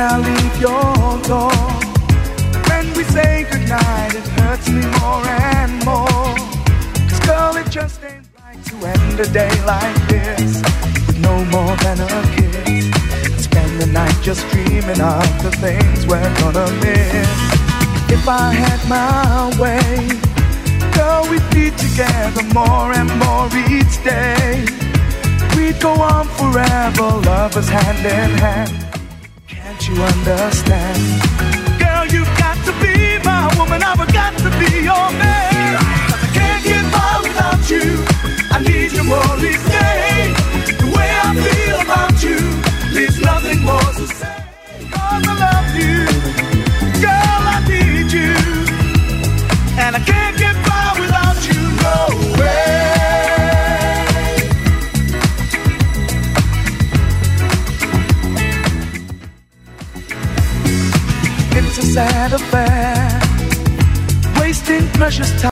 I leave your door, when we say goodnight, it hurts me more and more. 'Cause girl, it just ain't right to end a day like this with no more than a kiss. Spend the night just dreaming of the things we're gonna miss. If I had my way, girl, we'd be together more and more each day. We'd go on forever, lovers hand in hand. Can't you understand? Girl, you've got to be my woman, I've got to be your man. 'Cause I can't get by without you, I need you more each day. The way I feel about you leaves nothing more to say. 'Cause I love you, girl, I need you, and I can't get by without you, no way. It's a sad affair, wasting precious time.